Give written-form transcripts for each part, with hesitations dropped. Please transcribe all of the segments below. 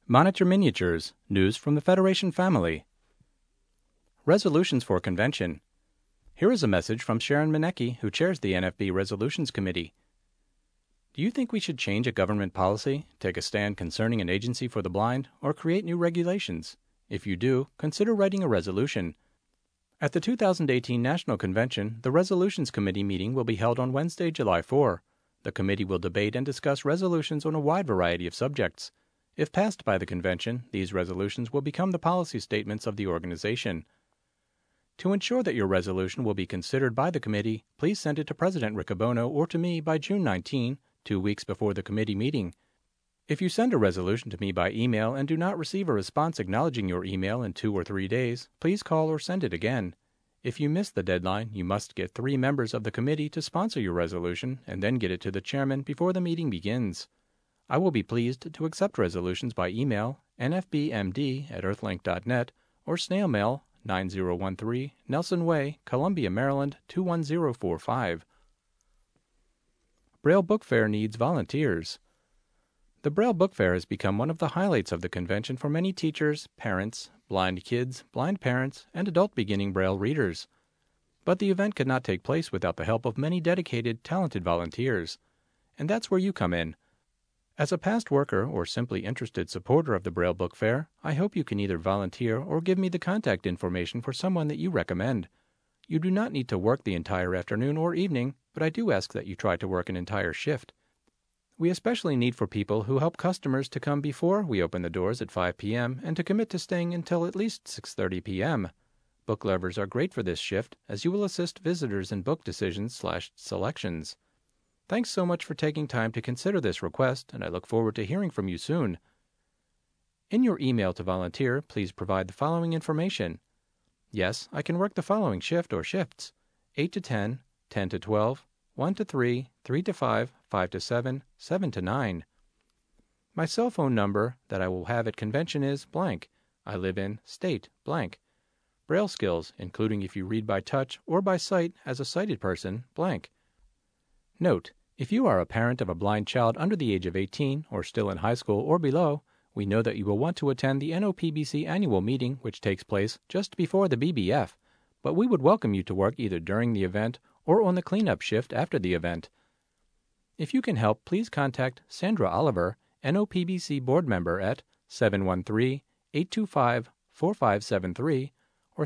Monitor Miniatures, news from the Federation family. Resolutions for Convention. Here is a message from Sharon Manecki, who chairs the NFB Resolutions Committee. Do you think we should change a government policy, take a stand concerning an agency for the blind, or create new regulations? If you do, consider writing a resolution. At the 2018 National Convention, the Resolutions Committee meeting will be held on Wednesday, July 4. The committee will debate and discuss resolutions on a wide variety of subjects. If passed by the convention, these resolutions will become the policy statements of the organization. To ensure that your resolution will be considered by the committee, please send it to President Riccobono or to me by June 19, 2 weeks before the committee meeting. If you send a resolution to me by email and do not receive a response acknowledging your email in 2 or 3 days, please call or send it again. If you miss the deadline, you must get 3 members of the committee to sponsor your resolution and then get it to the chairman before the meeting begins. I will be pleased to accept resolutions by email, nfbmd@earthlink.net, or snail mail, 9013 Nelson Way, Columbia, Maryland, 21045. Braille Book Fair needs volunteers. The Braille Book Fair has become one of the highlights of the convention for many teachers, parents, blind kids, blind parents, and adult beginning Braille readers. But the event could not take place without the help of many dedicated, talented volunteers. And that's where you come in. As a past worker or simply interested supporter of the Braille Book Fair, I hope you can either volunteer or give me the contact information for someone that you recommend. You do not need to work the entire afternoon or evening, but I do ask that you try to work an entire shift. We especially need for people who help customers to come before we open the doors at 5 p.m. and to commit to staying until at least 6:30 p.m. Book lovers are great for this shift, as you will assist visitors in book decisions/selections. Thanks so much for taking time to consider this request, and I look forward to hearing from you soon. In your email to volunteer, please provide the following information. Yes, I can work the following shift or shifts: 8 to 10, 10 to 12, 1 to 3, 3 to 5, 5 to 7, 7 to 9. My cell phone number that I will have at convention is blank. I live in state blank. Braille skills, including if you read by touch or by sight as a sighted person, blank. Note: if you are a parent of a blind child under the age of 18 or still in high school or below, we know that you will want to attend the NOPBC annual meeting, which takes place just before the BBF, but we would welcome you to work either during the event or on the cleanup shift after the event. If you can help, please contact Sandra Oliver, NOPBC board member at 713-825-4573 or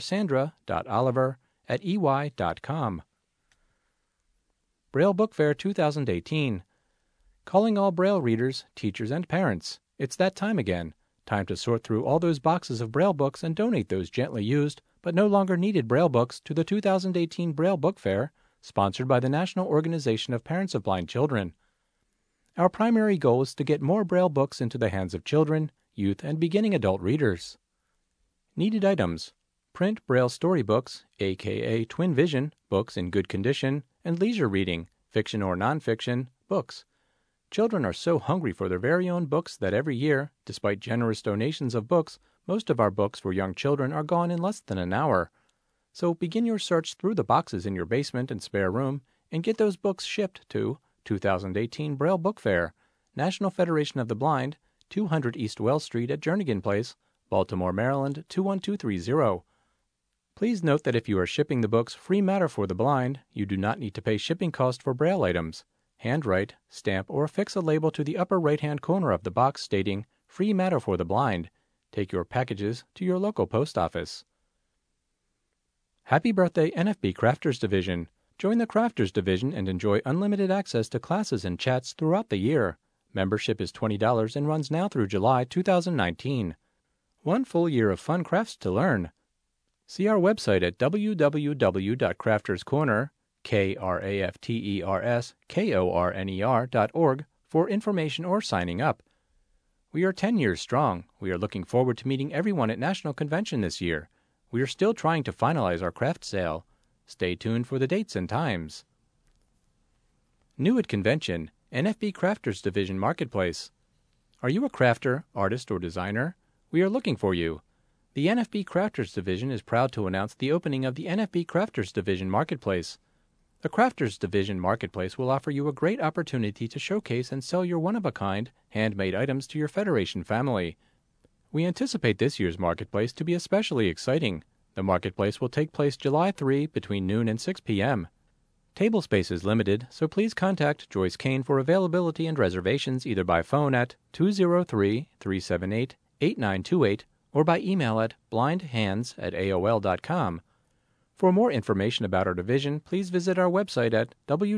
sandra.oliver@ey.com. Braille Book Fair 2018. Calling all Braille readers, teachers, and parents. It's that time again. Time to sort through all those boxes of Braille books and donate those gently used but no longer needed Braille books to the 2018 Braille Book Fair, sponsored by the National Organization of Parents of Blind Children. Our primary goal is to get more Braille books into the hands of children, youth, and beginning adult readers. Needed items: print Braille storybooks, aka Twin Vision, books in good condition, and leisure reading, fiction or nonfiction, books. Children are so hungry for their very own books that every year, despite generous donations of books, most of our books for young children are gone in less than an hour. So begin your search through the boxes in your basement and spare room and get those books shipped to 2018 Braille Book Fair, National Federation of the Blind, 200 East Wells Street at Jernigan Place, Baltimore, Maryland, 21230. Please note that if you are shipping the books Free Matter for the Blind, you do not need to pay shipping cost for Braille items. Handwrite, stamp, or affix a label to the upper right-hand corner of the box stating Free Matter for the Blind. Take your packages to your local post office. Happy birthday, NFB Crafters Division! Join the Crafters Division and enjoy unlimited access to classes and chats throughout the year. Membership is $20 and runs now through July 2019. 1 full year of fun crafts to learn. See our website at www.crafterscorner.org for information or signing up. We are 10 years strong. We are looking forward to meeting everyone at National Convention this year. We are still trying to finalize our craft sale. Stay tuned for the dates and times. New at convention, NFB Crafters Division Marketplace. Are you a crafter, artist, or designer? We are looking for you. The NFB Crafters Division is proud to announce the opening of the NFB Crafters Division Marketplace. The Crafters Division Marketplace will offer you a great opportunity to showcase and sell your one-of-a-kind, handmade items to your Federation family. We anticipate this year's marketplace to be especially exciting. The marketplace will take place July 3 between noon and 6 p.m. Table space is limited, so please contact Joyce Kane for availability and reservations either by phone at 203-378-8928 or by email at blindhands@aol.com. For more information about our division, please visit our website at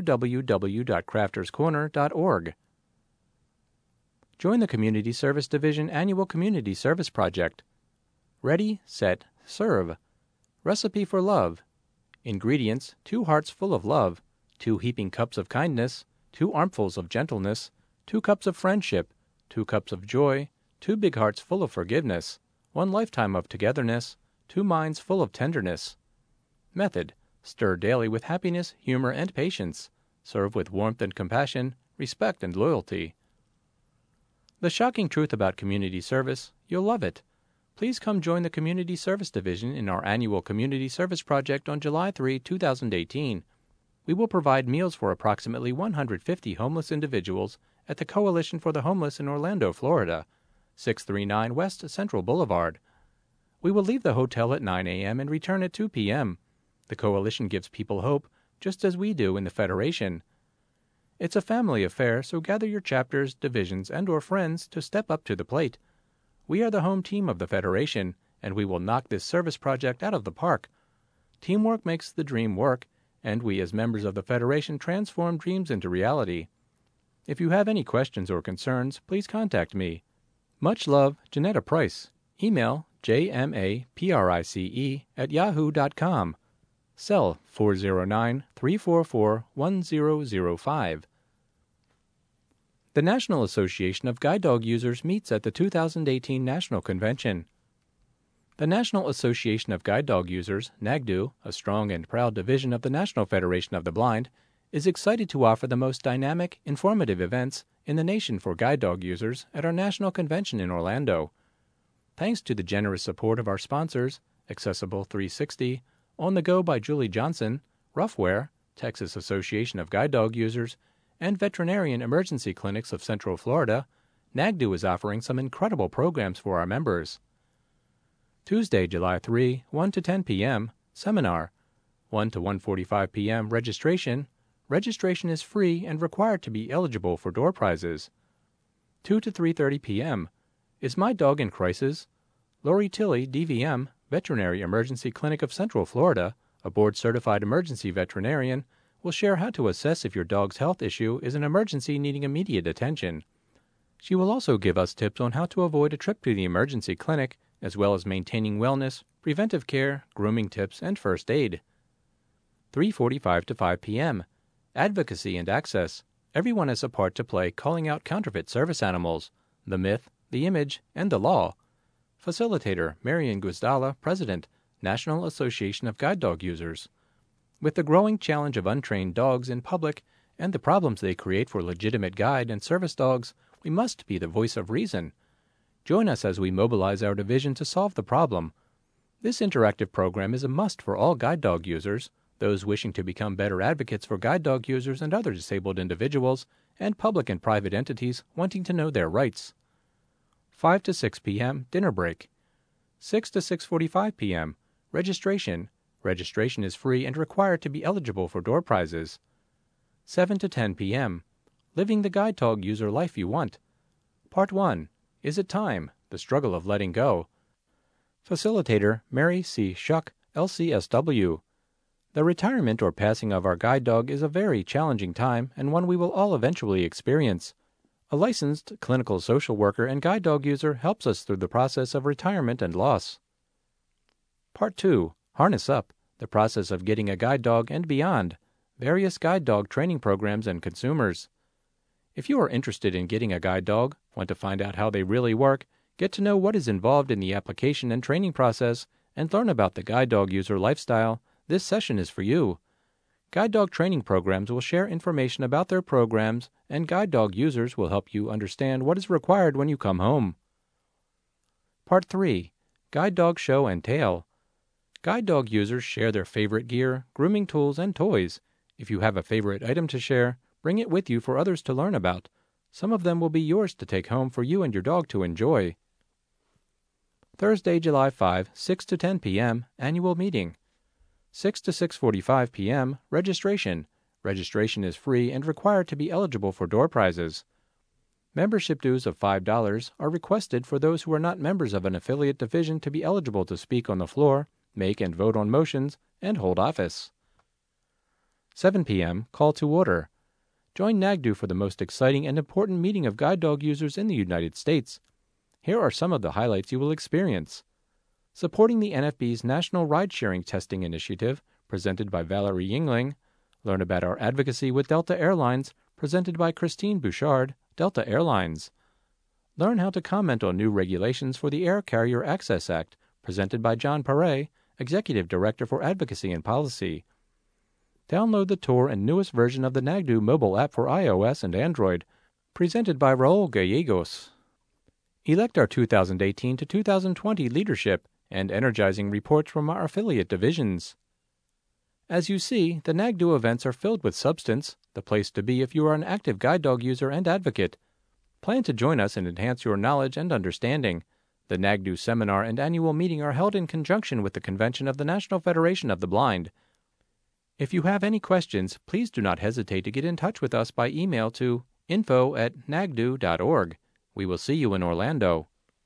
www.crafterscorner.org. Join the Community Service Division Annual Community Service Project. Ready, set, serve. Recipe for love. Ingredients: 2 hearts full of love, 2 heaping cups of kindness, 2 armfuls of gentleness, 2 cups of friendship, 2 cups of joy, 2 big hearts full of forgiveness, 1 lifetime of togetherness, 2 minds full of tenderness. Method: stir daily with happiness, humor, and patience. Serve with warmth and compassion, respect and loyalty. The shocking truth about community service: you'll love it. Please come join the Community Service Division in our annual Community Service Project on July 3, 2018. We will provide meals for approximately 150 homeless individuals at the Coalition for the Homeless in Orlando, Florida, 639 West Central Boulevard. We will leave the hotel at 9 a.m. and return at 2 p.m. The Coalition gives people hope, just as we do in the Federation. It's a family affair, so gather your chapters, divisions, and/or friends to step up to the plate. We are the home team of the Federation, and we will knock this service project out of the park. Teamwork makes the dream work, and we as members of the Federation transform dreams into reality. If you have any questions or concerns, please contact me. Much love, Janetta Price. Email jmaprice@yahoo.com. Cell 409-344-1005. The National Association of Guide Dog Users meets at the 2018 National Convention. The National Association of Guide Dog Users, NAGDU, a strong and proud division of the National Federation of the Blind, is excited to offer the most dynamic, informative events in the nation for guide dog users at our National Convention in Orlando. Thanks to the generous support of our sponsors, Accessible 360, On the Go by Julie Johnson, Roughwear, Texas Association of Guide Dog Users, and Veterinarian Emergency Clinics of Central Florida, NAGDU is offering some incredible programs for our members. Tuesday, July 3, 1 to 10 p.m., seminar. 1 to 1:45 p.m., registration. Registration is free and required to be eligible for door prizes. 2 to 3:30 p.m., Is My Dog in Crisis? Lori Tilley, DVM, Veterinary Emergency Clinic of Central Florida, a board-certified emergency veterinarian, will share how to assess if your dog's health issue is an emergency needing immediate attention. She will also give us tips on how to avoid a trip to the emergency clinic, as well as maintaining wellness, preventive care, grooming tips, and first aid. 3:45 to 5 p.m. Advocacy and Access. Everyone has a part to play calling out counterfeit service animals, the myth, the image, and the law. Facilitator Marian Guzdala, President, National Association of Guide Dog Users. With the growing challenge of untrained dogs in public and the problems they create for legitimate guide and service dogs, we must be the voice of reason. Join us as we mobilize our division to solve the problem. This interactive program is a must for all guide dog users, those wishing to become better advocates for guide dog users and other disabled individuals, and public and private entities wanting to know their rights. 5 to 6 p.m., dinner break. 6 to 6:45 p.m., registration. Registration is free and required to be eligible for door prizes. 7 to 10 p.m., Living the Guide Dog User Life You Want. Part 1, Is It Time? The Struggle of Letting Go. Facilitator Mary C. Shuck, LCSW. The retirement or passing of our guide dog is a very challenging time and one we will all eventually experience. A licensed clinical social worker and guide dog user helps us through the process of retirement and loss. Part 2, Harness Up, the process of getting a guide dog and beyond, various guide dog training programs and consumers. If you are interested in getting a guide dog, want to find out how they really work, get to know what is involved in the application and training process, and learn about the guide dog user lifestyle, this session is for you. Guide dog training programs will share information about their programs, and guide dog users will help you understand what is required when you come home. Part 3, Guide Dog Show and Tale. Guide dog users share their favorite gear, grooming tools, and toys. If you have a favorite item to share, bring it with you for others to learn about. Some of them will be yours to take home for you and your dog to enjoy. Thursday, July 5, 6 to 10 p.m., annual meeting. 6 to 6:45 p.m., registration. Registration is free and required to be eligible for door prizes. Membership dues of $5 are requested for those who are not members of an affiliate division to be eligible to speak on the floor, make and vote on motions, and hold office. 7 p.m., call to order. Join NAGDU for the most exciting and important meeting of guide dog users in the United States. Here are some of the highlights you will experience. Supporting the NFB's National Ride-Sharing Testing Initiative, presented by Valerie Yingling. Learn about our advocacy with Delta Airlines, presented by Christine Bouchard, Delta Airlines. Learn how to comment on new regulations for the Air Carrier Access Act, presented by John Paré, Executive Director for Advocacy and Policy. Download the tour and newest version of the NAGDU mobile app for iOS and Android, presented by Raul Gallegos. Elect our 2018 to 2020 leadership and energizing reports from our affiliate divisions. As you see, the NAGDU events are filled with substance, the place to be if you are an active guide dog user and advocate. Plan to join us and enhance your knowledge and understanding. The NAGDU seminar and annual meeting are held in conjunction with the convention of the National Federation of the Blind. If you have any questions, please do not hesitate to get in touch with us by email to info@nagdu.org. We will see you in Orlando.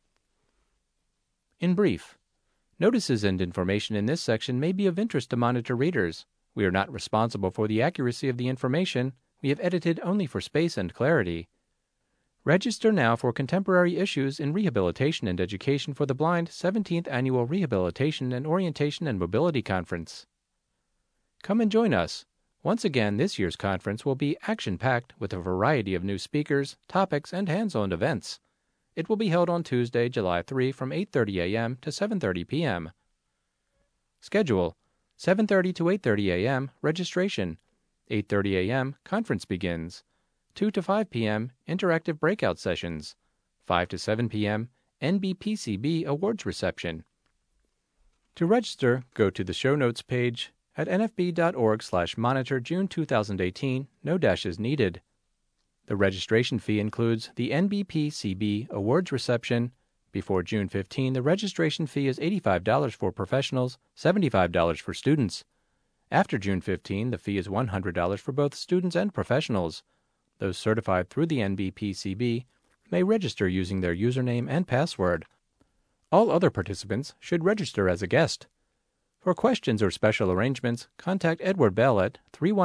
In brief, notices and information in this section may be of interest to monitor readers. We are not responsible for the accuracy of the information. We have edited only for space and clarity. Register now for Contemporary Issues in Rehabilitation and Education for the Blind 17th Annual Rehabilitation and Orientation and Mobility Conference. Come and join us. Once again, this year's conference will be action-packed with a variety of new speakers, topics, and hands-on events. It will be held on Tuesday, July 3 from 8:30 a.m. to 7:30 p.m. Schedule: 7:30 to 8:30 a.m. registration. 8:30 a.m. conference begins. 2 to 5 p.m. interactive breakout sessions. 5 to 7 p.m. NBPCB awards reception. To register, go to the show notes page at nfb.org/monitor June 2018, no dashes needed. The registration fee includes the NBPCB awards reception. Before June 15, the registration fee is $85 for professionals, $75 for students. After June 15, the fee is $100 for both students and professionals. Those certified through the NBPCB may register using their username and password. All other participants should register as a guest. For questions or special arrangements, contact Edward Bell at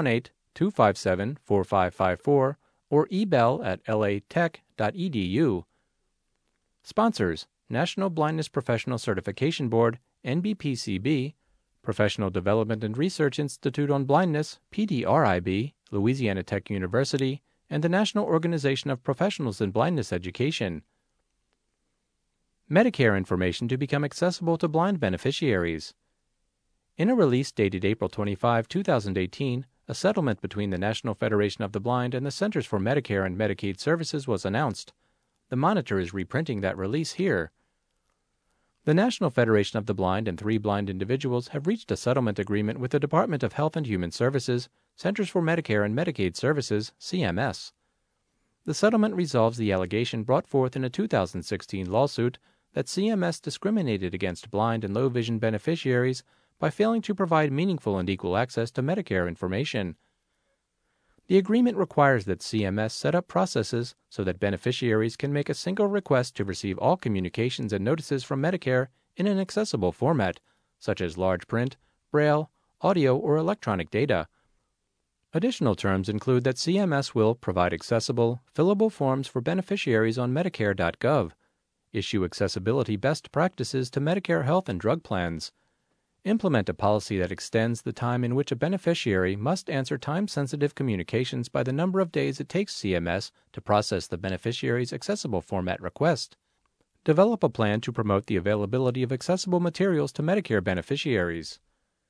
318-257-4554 or ebell@latech.edu. Sponsors: National Blindness Professional Certification Board, NBPCB, Professional Development and Research Institute on Blindness, PDRIB, Louisiana Tech University, and the National Organization of Professionals in Blindness Education. Medicare information to become accessible to blind beneficiaries. In a release dated April 25, 2018, a settlement between the National Federation of the Blind and the Centers for Medicare and Medicaid Services was announced. The Monitor is reprinting that release here. The National Federation of the Blind and 3 blind individuals have reached a settlement agreement with the Department of Health and Human Services, Centers for Medicare and Medicaid Services, CMS. The settlement resolves the allegation brought forth in a 2016 lawsuit that CMS discriminated against blind and low vision beneficiaries by failing to provide meaningful and equal access to Medicare information. The agreement requires that CMS set up processes so that beneficiaries can make a single request to receive all communications and notices from Medicare in an accessible format, such as large print, braille, audio, or electronic data. Additional terms include that CMS will provide accessible, fillable forms for beneficiaries on Medicare.gov, issue accessibility best practices to Medicare health and drug plans, implement a policy that extends the time in which a beneficiary must answer time-sensitive communications by the number of days it takes CMS to process the beneficiary's accessible format request, develop a plan to promote the availability of accessible materials to Medicare beneficiaries.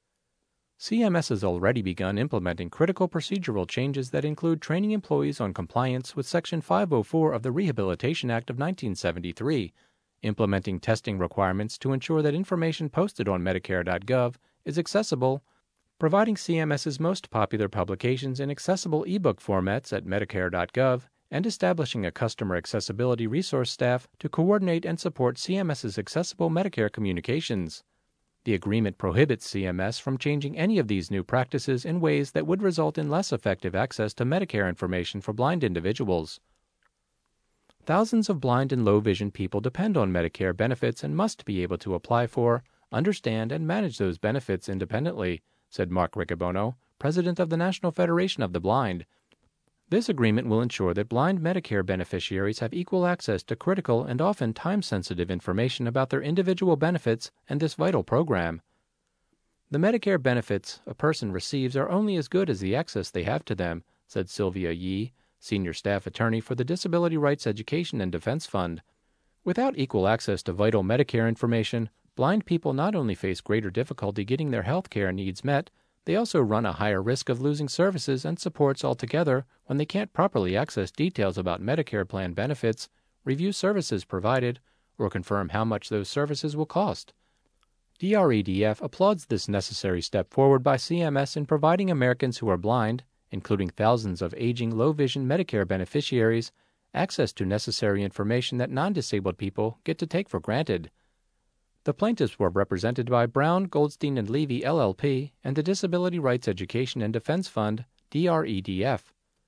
CMS has already begun implementing critical procedural changes that include training employees on compliance with Section 504 of the Rehabilitation Act of 1973, implementing testing requirements to ensure that information posted on Medicare.gov is accessible, providing CMS's most popular publications in accessible ebook formats at Medicare.gov, and establishing a customer accessibility resource staff to coordinate and support CMS's accessible Medicare communications. The agreement prohibits CMS from changing any of these new practices in ways that would result in less effective access to Medicare information for blind individuals. Thousands of blind and low vision people depend on Medicare benefits and must be able to apply for, understand, and manage those benefits independently, said Mark Riccobono, president of the National Federation of the Blind. This agreement will ensure that blind Medicare beneficiaries have equal access to critical and often time-sensitive information about their individual benefits and this vital program. The Medicare benefits a person receives are only as good as the access they have to them, said Sylvia Yee, senior staff attorney for the Disability Rights Education and Defense Fund. Without equal access to vital Medicare information, blind people not only face greater difficulty getting their health care needs met, they also run a higher risk of losing services and supports altogether when they can't properly access details about Medicare plan benefits, review services provided, or confirm how much those services will cost. DREDF applauds this necessary step forward by CMS in providing Americans who are blind, including thousands of aging low-vision Medicare beneficiaries, access to necessary information that non-disabled people get to take for granted. The plaintiffs were represented by Brown, Goldstein & Levy, LLP, and the Disability Rights Education and Defense Fund, DREDF.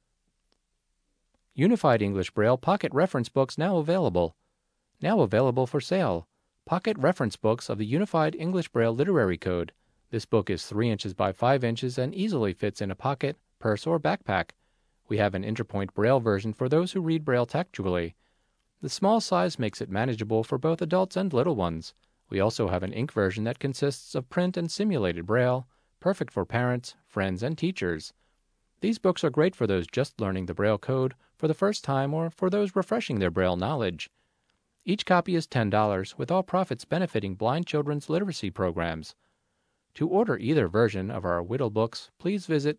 Unified English Braille Pocket Reference Books now available. Now available for sale. Pocket Reference Books of the Unified English Braille Literary Code. This book is 3 inches by 5 inches and easily fits in a pocket, purse, or backpack. We have an Interpoint Braille version for those who read Braille textually. The small size makes it manageable for both adults and little ones. We also have an ink version that consists of print and simulated Braille, perfect for parents, friends, and teachers. These books are great for those just learning the Braille code for the first time or for those refreshing their Braille knowledge. Each copy is $10, with all profits benefiting blind children's literacy programs. To order either version of our Whittle books, please visit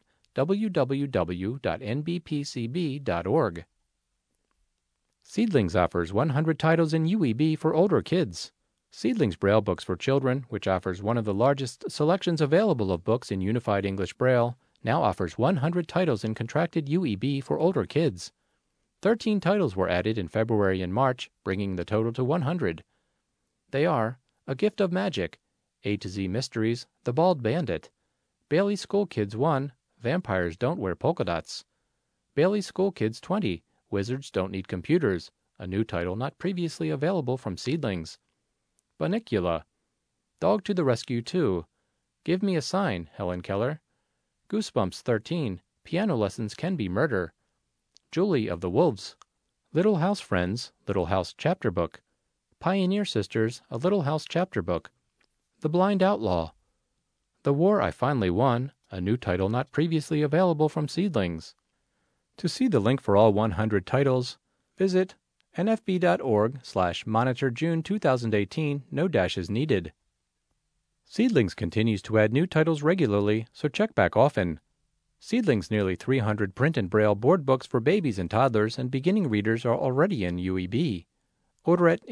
www.nbpcb.org. Seedlings offers 100 titles in UEB for older kids. Seedlings Braille Books for Children, which offers one of the largest selections available of books in Unified English Braille, now offers 100 titles in contracted UEB for older kids. 13 titles were added in February and March, bringing the total to 100. They are A Gift of Magic, A to Z Mysteries, The Bald Bandit, Bailey School Kids 1, Vampires Don't Wear Polka Dots, Bailey School Kids 20, Wizards Don't Need Computers, a new title not previously available from Seedlings. Bunnicula, Dog to the Rescue 2, Give Me a Sign, Helen Keller, Goosebumps 13, Piano Lessons Can Be Murder, Julie of the Wolves, Little House Friends, Little House Chapter Book, Pioneer Sisters, A Little House Chapter Book, The Blind Outlaw, The War I Finally Won, a new title not previously available from Seedlings. To see the link for all 100 titles, visit nfb.org/monitor-June 2018, no dashes needed. Seedlings continues to add new titles regularly, so check back often. Seedlings' nearly 300 print and Braille board books for babies and toddlers and beginning readers are already in UEB. Order at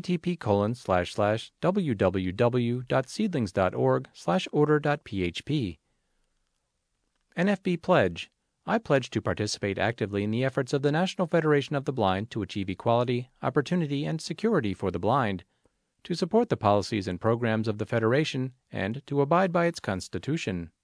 http://www.seedlings.org/order.php. NFB Pledge. I pledge to participate actively in the efforts of the National Federation of the Blind to achieve equality, opportunity, and security for the blind, to support the policies and programs of the Federation, and to abide by its Constitution.